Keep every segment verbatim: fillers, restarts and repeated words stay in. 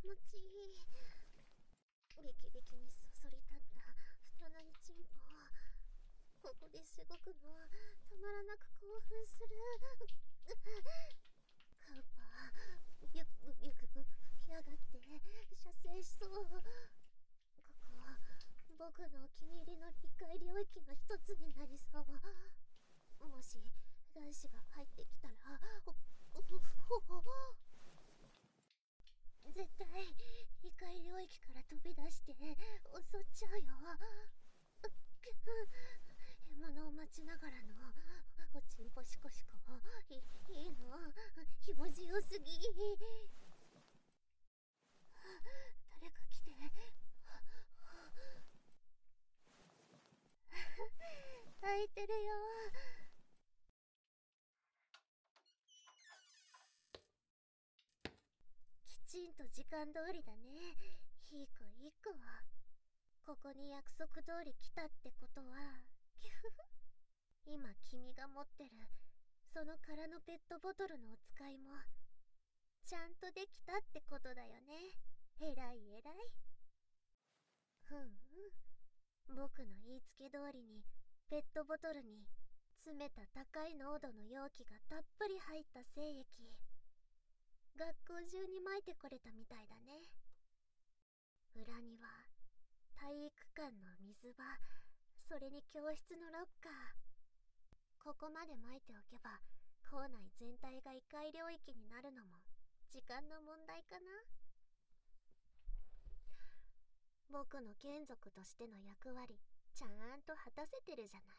持ちいい。ビキビキにそそり立った太なりチンポ。ここでしごくのたまらなく興奮する。カウパービュクビュク吹き上がって射精しそう。ここ僕のお気に入りの理解領域の一つになりそう。もし男子が入ってきたらおおお絶対理解領域から飛び出して襲っちゃうよ。獲物を待ちながらのおちんぽしこしこ。いいいの気持ちよすぎ。誰か来て。開いてるよ。きちんと時間通りだね。いい子いい子。ここに約束通り来たってことは今君が持ってるその空のペットボトルのお使いもちゃんとできたってことだよね。えらいえらい。ふんふん、僕の言いつけ通りにペットボトルに詰めた高い濃度の容器がたっぷり入った精液、学校中に撒いてこれたみたいだね。裏には体育館の水場、それに教室のロッカー。ここまで撒いておけば校内全体が異界領域になるのも時間の問題かな。僕の眷属としての役割ちゃんと果たせてるじゃない。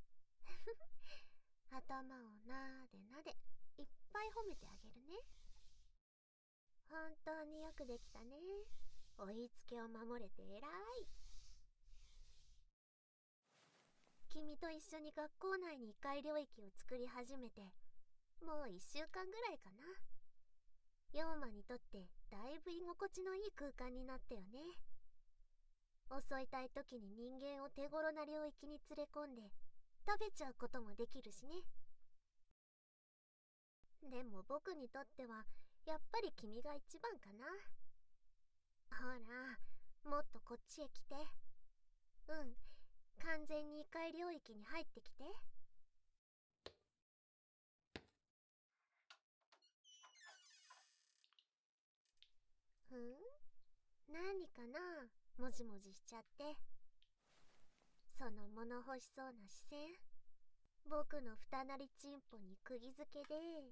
頭をなーでなでいっぱい褒めてあげるね。本当によくできたね。お言いつけを守れてえらい。君と一緒に学校内に異界領域を作り始めてもういっしゅうかんぐらいかな。ヨウマにとってだいぶ居心地のいい空間になったよね。襲いたい時に人間を手頃な領域に連れ込んで食べちゃうこともできるしね。でも僕にとってはやっぱり君が一番かな。ほら、もっとこっちへ来て。うん、完全に異界領域に入ってきて。うん何かな、もじもじしちゃって。その物欲しそうな視線、僕の二なりチンポに釘付けで。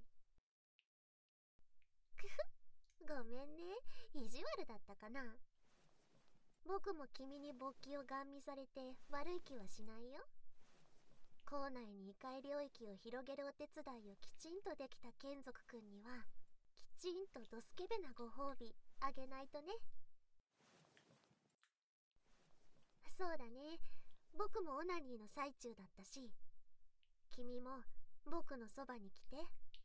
くふ、ごめんね、意地悪だったかな。僕も君に勃起をガン見されて悪い気はしないよ。校内に異界領域を広げるお手伝いをきちんとできた眷属くんにはきちんとドスケベなご褒美あげないとね。そうだね、僕もオナニーの最中だったし、君も僕のそばに来て。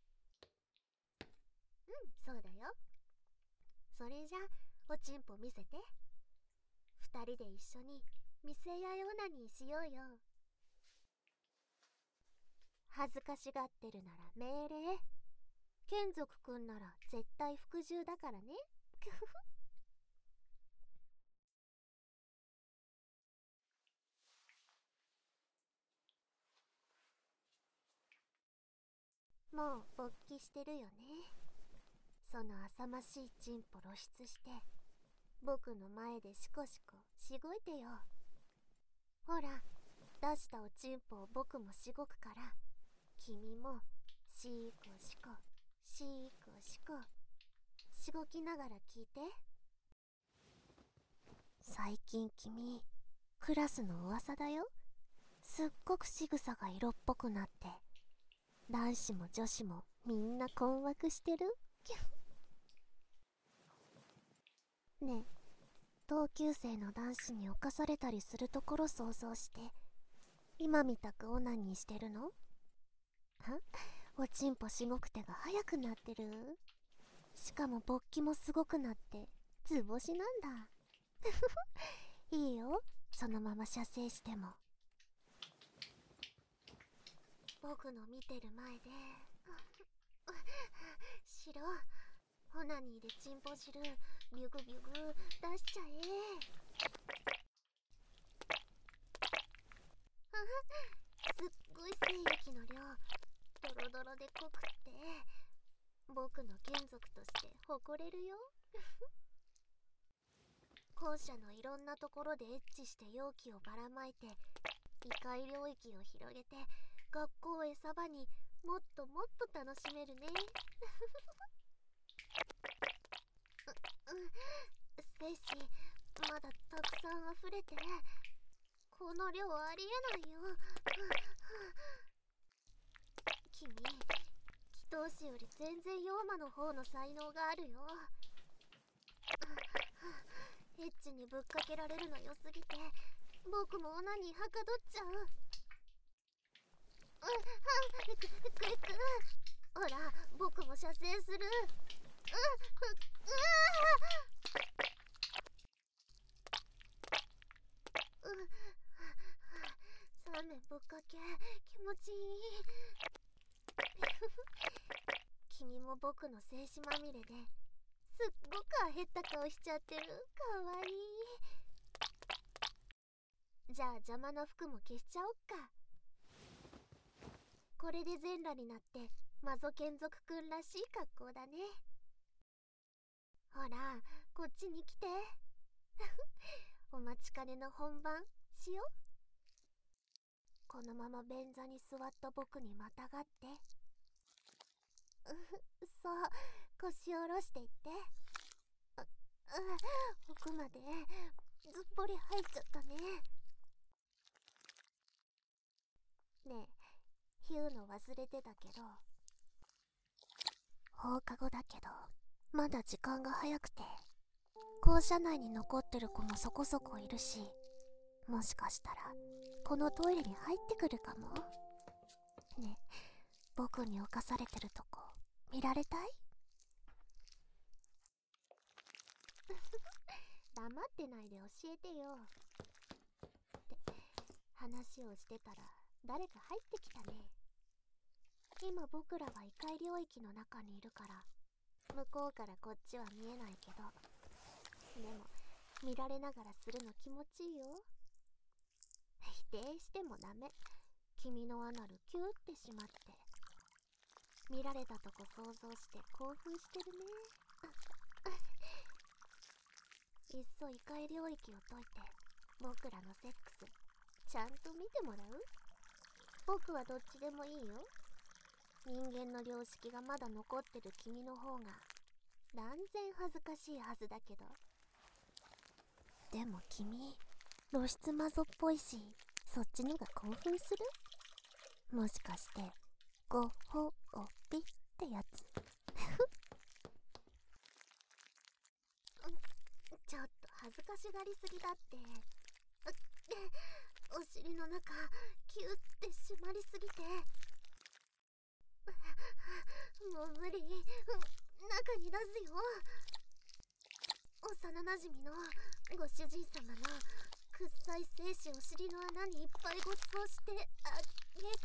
うん、そうだよ。それじゃおちんぽ見せて。二人で一緒に見せ合いオナニーしようよ。恥ずかしがってるなら命令。眷属くんなら絶対服従だからね。もう勃起してるよね。その浅ましいチンポ露出して僕の前でシコシコしごいてよ。ほら、出したおちんぽを僕もしごくから君もシーコシコシーコシコしごきながら聞いて。最近君クラスの噂だよ。すっごく仕草が色っぽくなって男子も女子もみんな困惑してる。ねえ、同級生の男子に侵されたりするところ想像して今みたくオナニーしてるの？は？おちんぽしごく手が速くなってる。しかも勃起もすごくなって図星なんだ。いいよ、そのまま射精しても。僕の見てる前でしろ。 オナニーでチンポ汁ビュグビュグ出しちゃえ。あすっごい精液の量、ドロドロで濃くって僕の眷属として誇れるよ。校舎のいろんなところでエッチして容器をばらまいて異界領域を広げて学校を餌場にもっともっと楽しめるね。う、うん、精子まだたくさん溢れてこの量ありえないよ。君、祈祷師より全然妖魔の方の才能があるよ。エッチにぶっかけられるの良すぎて僕もオナニーはかどっちゃう。うっ、くくくほら僕も射精する。うっ、うっ、三面ぶっかけ気持ちいい。君も僕の精子まみれですっごくあへった顔しちゃってる。かわいい。じゃあ邪魔な服も消しちゃおっか。これで全裸になってマゾ眷属くんらしい格好だね。ほらこっちに来て。お待ちかねの本番しよ。このまま便座に座った僕にまたがって。うそう、腰を下ろしていって。う、う奥までずっぽり入っちゃったね。ねえ、言うの忘れてたけど、放課後だけどまだ時間が早くて校舎内に残ってる子もそこそこいるし、もしかしたらこのトイレに入ってくるかもね。え僕に侵されてるとこ見られたい？黙ってないで教えてよ。って話をしてたら誰か入ってきたね。今僕らは異界領域の中にいるから向こうからこっちは見えないけど、でも見られながらするの気持ちいいよ。否定してもダメ。君のアナルキューってしまって見られたとこ想像して興奮してるね。いっそ異界領域を解いて僕らのセックスちゃんと見てもらう？僕はどっちでもいいよ。人間の良識がまだ残ってる君の方が断然恥ずかしいはずだけど。でも君露出マゾっぽいし、そっちのが興奮する？もしかしてごほおびってやつ？ちょっと恥ずかしがりすぎだって。お尻の中キュッて締まりすぎてもう無理。中に出すよ。幼なじみのご主人様のくっさい精子お尻の穴にいっぱいごちそうしてあげる。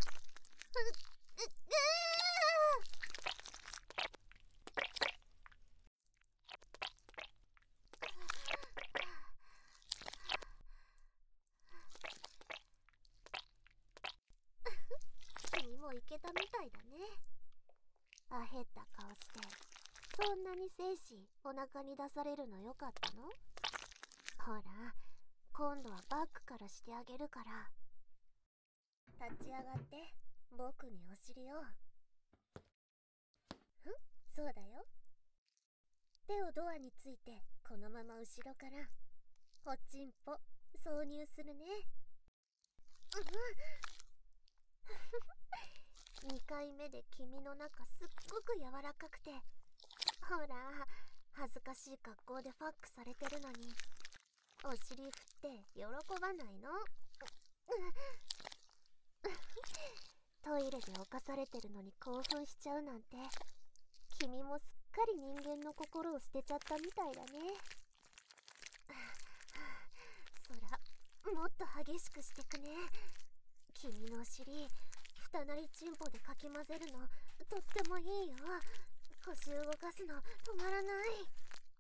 君もいけたみたいだね。あへった顔してそんなに精子お腹に出されるのよかったの？ほら今度はバックからしてあげるから。立ち上がって僕にお尻を。ふん、そうだよ。手をドアについてこのまま後ろからおちんぽ挿入するね。にかいめで君の中すっごく柔らかくて、ほら恥ずかしい格好でファックされてるのにお尻振って喜ばないの？トイレで犯されてるのに興奮しちゃうなんて、君もすっかり人間の心を捨てちゃったみたいだね。そらもっと激しくしてくね。君のお尻二なりチンポでかき混ぜるのとってもいいよ。 腰動かすの止まらない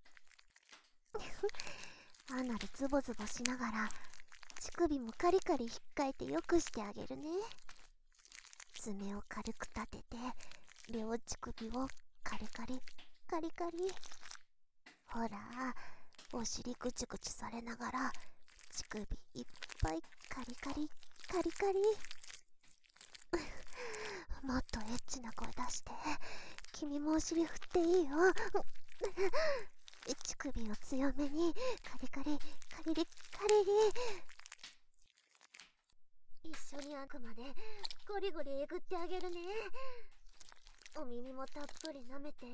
アナルズボズボしながら乳首もカリカリ引っかいてよくしてあげるね。爪を軽く立てて両乳首をカリカリカリカリ。ほらお尻ぐちぐちされながら乳首いっぱいカリカリカリカリもっとエッチな声出して。君もお尻振っていいよ乳首を強めにカリカリカリリカリリ。一緒にあくまでゴリゴリえぐってあげるね。お耳もたっぷり舐めて。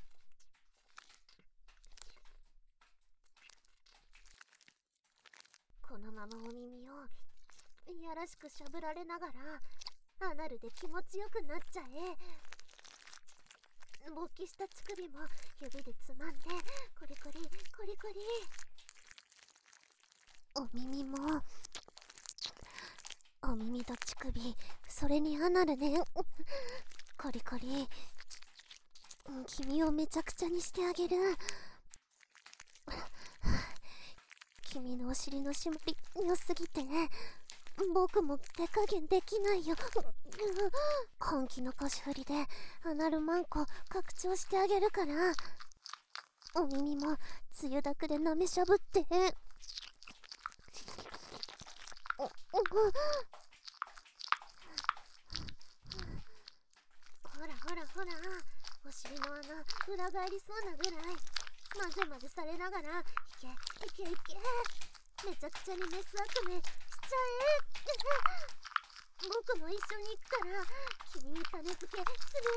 このままお耳をいやらしくしゃぶられながらアナルで気持ちよくなっちゃえ。勃起した乳首も指でつまんでコリコリコリコリ。お耳もお耳と乳首それにアナルねコリコリ。君をめちゃくちゃにしてあげる。君のお尻の締まり良すぎて僕も手加減できないよ本気の腰振りでアナルマンコ拡張してあげるから。お耳もつゆだくで舐めしゃぶっておおほらほらほらお尻の穴裏返りそうなぐらい混ぜ混ぜされながらいけいけいけめちゃくちゃにメス悪夢しちゃえ僕も一緒に行くから君に種付けする。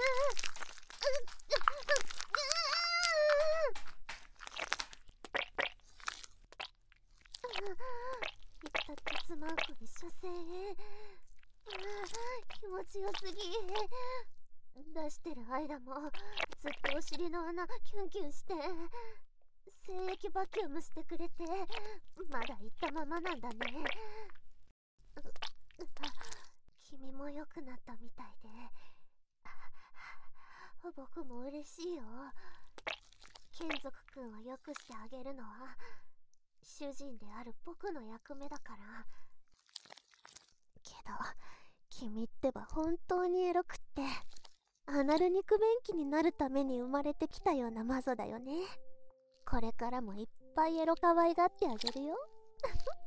いったってつまんこに射精へ気持ちよすぎ。出してる間もずっとお尻の穴キュンキュンして精液バキュームしてくれてまだ行ったままなんだね。君も良くなったみたいで僕も嬉しいよ。眷属くんを良くしてあげるのは主人である僕の役目だから。けど君ってば本当にエロくってアナル肉便器になるために生まれてきたようなマゾだよね。これからもいっぱいエロ可愛がってあげるよ